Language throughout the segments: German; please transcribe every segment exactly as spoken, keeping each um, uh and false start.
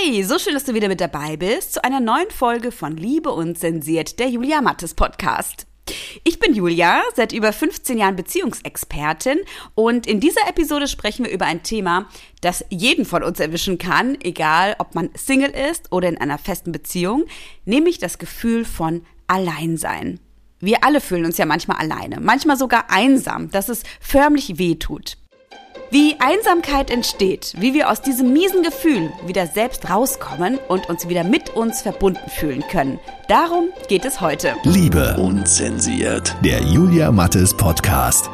Hey, so schön, dass du wieder mit dabei bist zu einer neuen Folge von Liebe unzensiert, der Julia Mattes Podcast. Ich bin Julia, seit über fünfzehn Jahren Beziehungsexpertin und in dieser Episode sprechen wir über ein Thema, das jeden von uns erwischen kann, egal ob man Single ist oder in einer festen Beziehung, nämlich das Gefühl von Alleinsein. Wir alle fühlen uns ja manchmal alleine, manchmal sogar einsam, dass es förmlich wehtut. Wie Einsamkeit entsteht, wie wir aus diesem miesen Gefühl wieder selbst rauskommen und uns wieder mit uns verbunden fühlen können. Darum geht es heute. Liebe unzensiert, der Julia Mattes Podcast.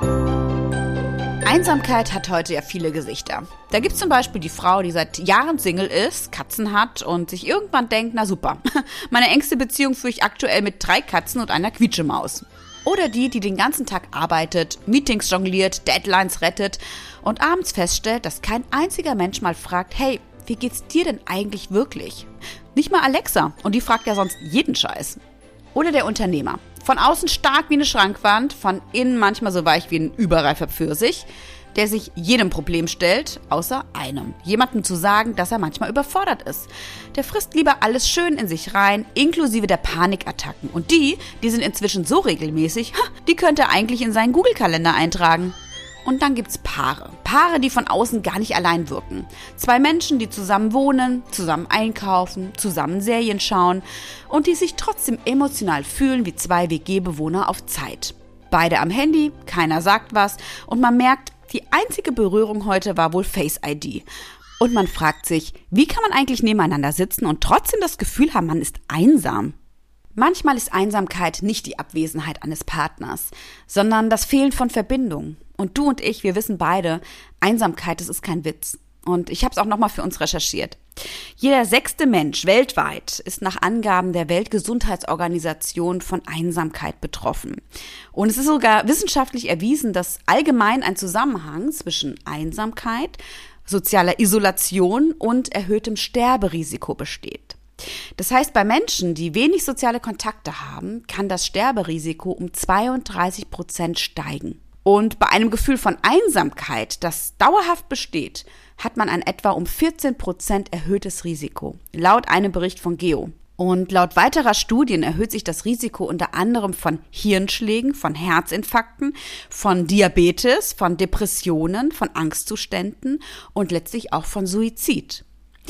Einsamkeit hat heute ja viele Gesichter. Da gibt es zum Beispiel die Frau, die seit Jahren Single ist, Katzen hat und sich irgendwann denkt, na super, meine engste Beziehung führe ich aktuell mit drei Katzen und einer Quietschemaus. Oder die, die den ganzen Tag arbeitet, Meetings jongliert, Deadlines rettet und abends feststellt, dass kein einziger Mensch mal fragt, hey, wie geht's dir denn eigentlich wirklich? Nicht mal Alexa, und die fragt ja sonst jeden Scheiß. Oder der Unternehmer. Von außen stark wie eine Schrankwand, von innen manchmal so weich wie ein überreifer Pfirsich, der sich jedem Problem stellt, außer einem. Jemandem zu sagen, dass er manchmal überfordert ist. Der frisst lieber alles schön in sich rein, inklusive der Panikattacken. Und die, die sind inzwischen so regelmäßig, die könnte er eigentlich in seinen Google-Kalender eintragen. Und dann gibt's Paare. Paare, die von außen gar nicht allein wirken. Zwei Menschen, die zusammen wohnen, zusammen einkaufen, zusammen Serien schauen und die sich trotzdem emotional fühlen wie zwei W G-Bewohner auf Zeit. Beide am Handy, keiner sagt was und man merkt, die einzige Berührung heute war wohl Face I D. Und man fragt sich, wie kann man eigentlich nebeneinander sitzen und trotzdem das Gefühl haben, man ist einsam? Manchmal ist Einsamkeit nicht die Abwesenheit eines Partners, sondern das Fehlen von Verbindung. Und du und ich, wir wissen beide, Einsamkeit, das ist kein Witz. Und ich habe es auch nochmal für uns recherchiert. Jeder sechste Mensch weltweit ist nach Angaben der Weltgesundheitsorganisation von Einsamkeit betroffen. Und es ist sogar wissenschaftlich erwiesen, dass allgemein ein Zusammenhang zwischen Einsamkeit, sozialer Isolation und erhöhtem Sterberisiko besteht. Das heißt, bei Menschen, die wenig soziale Kontakte haben, kann das Sterberisiko um zweiunddreißig Prozent steigen. Und bei einem Gefühl von Einsamkeit, das dauerhaft besteht, hat man ein etwa um vierzehn Prozent erhöhtes Risiko, laut einem Bericht von Geo. Und laut weiterer Studien erhöht sich das Risiko unter anderem von Hirnschlägen, von Herzinfarkten, von Diabetes, von Depressionen, von Angstzuständen und letztlich auch von Suizid.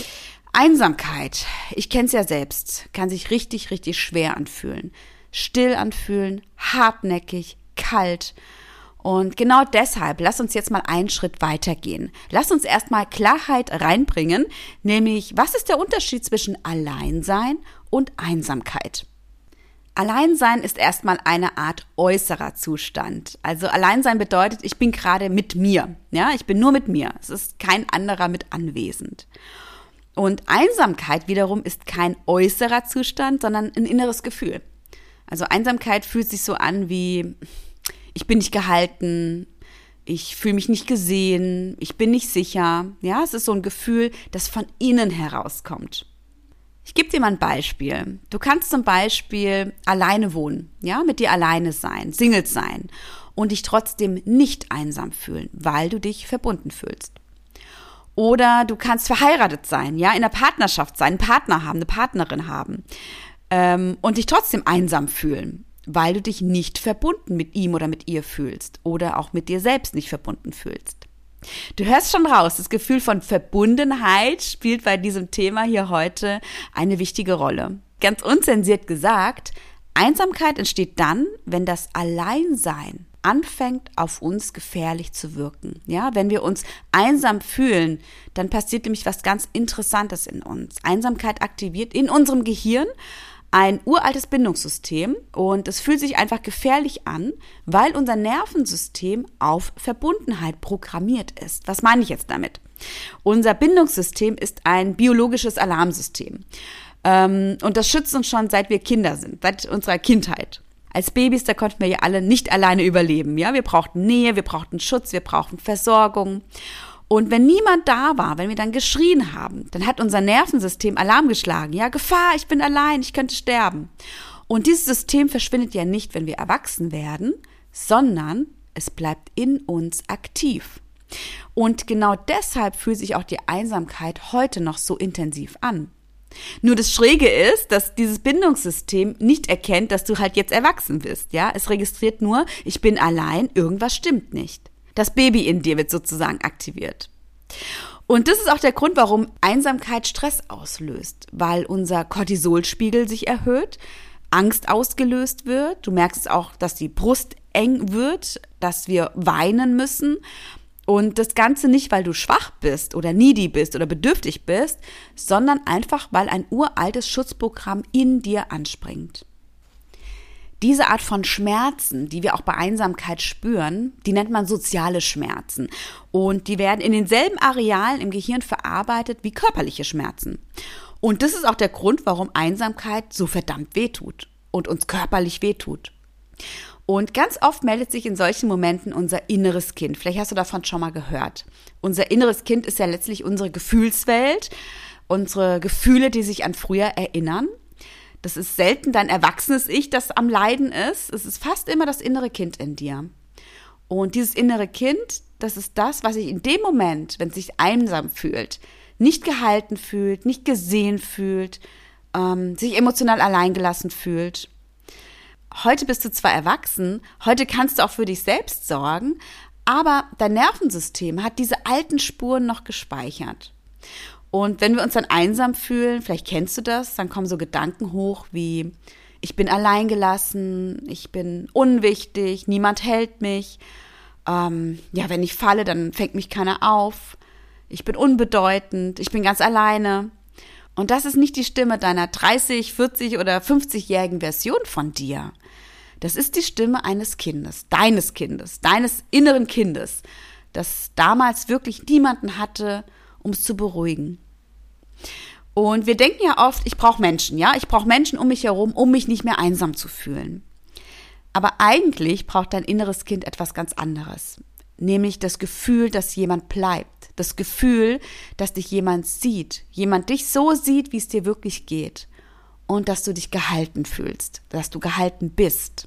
Einsamkeit, ich kenne es ja selbst, kann sich richtig, richtig schwer anfühlen. Still anfühlen, hartnäckig, kalt. Und genau deshalb, lass uns jetzt mal einen Schritt weitergehen. Lass uns erstmal Klarheit reinbringen, nämlich was ist der Unterschied zwischen Alleinsein und Einsamkeit? Alleinsein ist erstmal eine Art äußerer Zustand. Also Alleinsein bedeutet, ich bin gerade mit mir. Ja, ich bin nur mit mir. Es ist kein anderer mit anwesend. Und Einsamkeit wiederum ist kein äußerer Zustand, sondern ein inneres Gefühl. Also Einsamkeit fühlt sich so an wie, ich bin nicht gehalten, ich fühle mich nicht gesehen, ich bin nicht sicher. Ja, es ist so ein Gefühl, das von innen herauskommt. Ich gebe dir mal ein Beispiel. Du kannst zum Beispiel alleine wohnen, ja, mit dir alleine sein, Single sein und dich trotzdem nicht einsam fühlen, weil du dich verbunden fühlst. Oder du kannst verheiratet sein, ja, in einer Partnerschaft sein, einen Partner haben, eine Partnerin haben ähm, und dich trotzdem einsam fühlen, weil du dich nicht verbunden mit ihm oder mit ihr fühlst oder auch mit dir selbst nicht verbunden fühlst. Du hörst schon raus, das Gefühl von Verbundenheit spielt bei diesem Thema hier heute eine wichtige Rolle. Ganz unzensiert gesagt, Einsamkeit entsteht dann, wenn das Alleinsein anfängt, auf uns gefährlich zu wirken. Ja, wenn wir uns einsam fühlen, dann passiert nämlich was ganz Interessantes in uns. Einsamkeit aktiviert in unserem Gehirn ein uraltes Bindungssystem und es fühlt sich einfach gefährlich an, weil unser Nervensystem auf Verbundenheit programmiert ist. Was meine ich jetzt damit? Unser Bindungssystem ist ein biologisches Alarmsystem ähm, und das schützt uns schon, seit wir Kinder sind, seit unserer Kindheit. Als Babys, da konnten wir ja alle nicht alleine überleben. Ja, wir brauchten Nähe, wir brauchten Schutz, wir brauchten Versorgung. Und wenn niemand da war, wenn wir dann geschrien haben, dann hat unser Nervensystem Alarm geschlagen. Ja, Gefahr, ich bin allein, ich könnte sterben. Und dieses System verschwindet ja nicht, wenn wir erwachsen werden, sondern es bleibt in uns aktiv. Und genau deshalb fühlt sich auch die Einsamkeit heute noch so intensiv an. Nur das Schräge ist, dass dieses Bindungssystem nicht erkennt, dass du halt jetzt erwachsen bist, ja. Es registriert nur, ich bin allein, irgendwas stimmt nicht. Das Baby in dir wird sozusagen aktiviert. Und das ist auch der Grund, warum Einsamkeit Stress auslöst, weil unser Cortisolspiegel sich erhöht, Angst ausgelöst wird. Du merkst auch, dass die Brust eng wird, dass wir weinen müssen. Und das Ganze nicht, weil du schwach bist oder needy bist oder bedürftig bist, sondern einfach, weil ein uraltes Schutzprogramm in dir anspringt. Diese Art von Schmerzen, die wir auch bei Einsamkeit spüren, die nennt man soziale Schmerzen. Und die werden in denselben Arealen im Gehirn verarbeitet wie körperliche Schmerzen. Und das ist auch der Grund, warum Einsamkeit so verdammt wehtut und uns körperlich wehtut. Und ganz oft meldet sich in solchen Momenten unser inneres Kind. Vielleicht hast du davon schon mal gehört. Unser inneres Kind ist ja letztlich unsere Gefühlswelt, unsere Gefühle, die sich an früher erinnern. Das ist selten dein erwachsenes Ich, das am Leiden ist. Es ist fast immer das innere Kind in dir. Und dieses innere Kind, das ist das, was sich in dem Moment, wenn es sich einsam fühlt, nicht gehalten fühlt, nicht gesehen fühlt, ähm, sich emotional alleingelassen fühlt. Heute bist du zwar erwachsen, heute kannst du auch für dich selbst sorgen, aber dein Nervensystem hat diese alten Spuren noch gespeichert. Und wenn wir uns dann einsam fühlen, vielleicht kennst du das, dann kommen so Gedanken hoch wie, ich bin alleingelassen, ich bin unwichtig, niemand hält mich, ähm, ja, wenn ich falle, dann fängt mich keiner auf, ich bin unbedeutend, ich bin ganz alleine. Und das ist nicht die Stimme deiner dreißig, vierzig oder fünfzigjährigen Version von dir. Das ist die Stimme eines Kindes, deines Kindes, deines inneren Kindes, das damals wirklich niemanden hatte, um es zu beruhigen. Und wir denken ja oft, ich brauche Menschen, ja, ich brauche Menschen um mich herum, um mich nicht mehr einsam zu fühlen. Aber eigentlich braucht dein inneres Kind etwas ganz anderes, nämlich das Gefühl, dass jemand bleibt, das Gefühl, dass dich jemand sieht, jemand dich so sieht, wie es dir wirklich geht und dass du dich gehalten fühlst, dass du gehalten bist.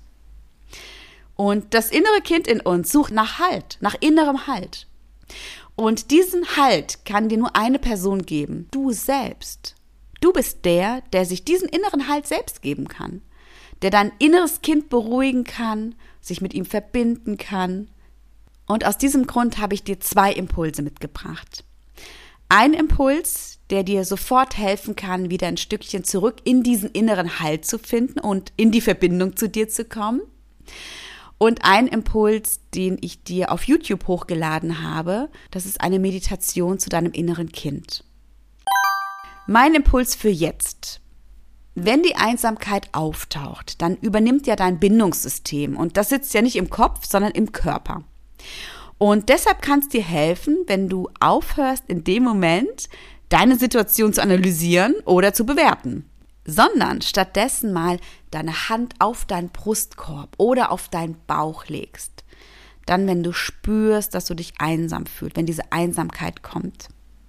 Und das innere Kind in uns sucht nach Halt, nach innerem Halt. Und diesen Halt kann dir nur eine Person geben, du selbst. Du bist der, der sich diesen inneren Halt selbst geben kann, der dein inneres Kind beruhigen kann, sich mit ihm verbinden kann. Und aus diesem Grund habe ich dir zwei Impulse mitgebracht. Ein Impuls, der dir sofort helfen kann, wieder ein Stückchen zurück in diesen inneren Halt zu finden und in die Verbindung zu dir zu kommen. Und ein Impuls, den ich dir auf YouTube hochgeladen habe, das ist eine Meditation zu deinem inneren Kind. Mein Impuls für jetzt. Wenn die Einsamkeit auftaucht, dann übernimmt ja dein Bindungssystem und das sitzt ja nicht im Kopf, sondern im Körper. Und deshalb kann es dir helfen, wenn du aufhörst, in dem Moment deine Situation zu analysieren oder zu bewerten, sondern stattdessen mal deine Hand auf deinen Brustkorb oder auf deinen Bauch legst. Dann, wenn du spürst, dass du dich einsam fühlst, wenn diese Einsamkeit kommt.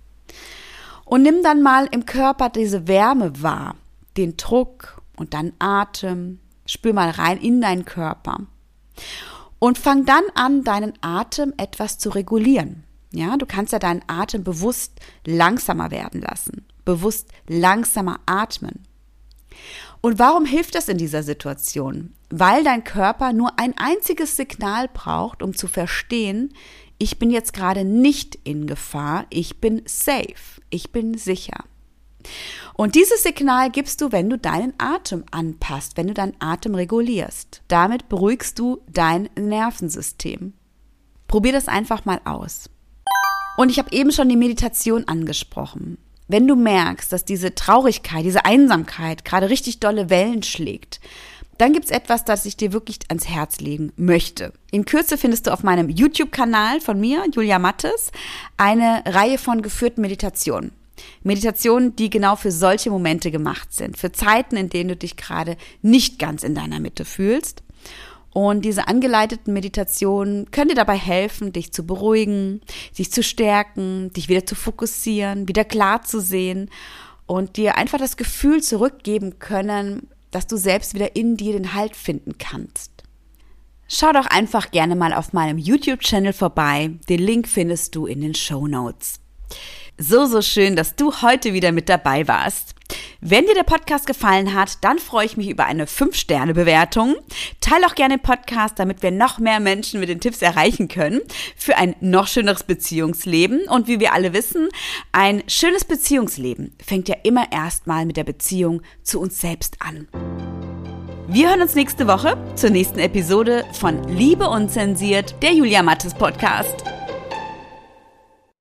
Und nimm dann mal im Körper diese Wärme wahr, den Druck und deinen Atem. Spür mal rein in deinen Körper. Und fang dann an, deinen Atem etwas zu regulieren. Ja, du kannst ja deinen Atem bewusst langsamer werden lassen, bewusst langsamer atmen. Und warum hilft das in dieser Situation? Weil dein Körper nur ein einziges Signal braucht, um zu verstehen, ich bin jetzt gerade nicht in Gefahr, ich bin safe, ich bin sicher. Und dieses Signal gibst du, wenn du deinen Atem anpasst, wenn du deinen Atem regulierst. Damit beruhigst du dein Nervensystem. Probier das einfach mal aus. Und ich habe eben schon die Meditation angesprochen. Wenn du merkst, dass diese Traurigkeit, diese Einsamkeit gerade richtig dolle Wellen schlägt, dann gibt's etwas, das ich dir wirklich ans Herz legen möchte. In Kürze findest du auf meinem YouTube-Kanal von mir, Julia Mattes, eine Reihe von geführten Meditationen. Meditationen, die genau für solche Momente gemacht sind, für Zeiten, in denen du dich gerade nicht ganz in deiner Mitte fühlst. Und diese angeleiteten Meditationen können dir dabei helfen, dich zu beruhigen, dich zu stärken, dich wieder zu fokussieren, wieder klar zu sehen und dir einfach das Gefühl zurückgeben können, dass du selbst wieder in dir den Halt finden kannst. Schau doch einfach gerne mal auf meinem YouTube-Channel vorbei. Den Link findest du in den Shownotes. So, so schön, dass du heute wieder mit dabei warst. Wenn dir der Podcast gefallen hat, dann freue ich mich über eine fünf Sterne Bewertung. Teile auch gerne den Podcast, damit wir noch mehr Menschen mit den Tipps erreichen können für ein noch schöneres Beziehungsleben. Und wie wir alle wissen, ein schönes Beziehungsleben fängt ja immer erstmal mit der Beziehung zu uns selbst an. Wir hören uns nächste Woche zur nächsten Episode von Liebe unzensiert, der Julia Mattes Podcast.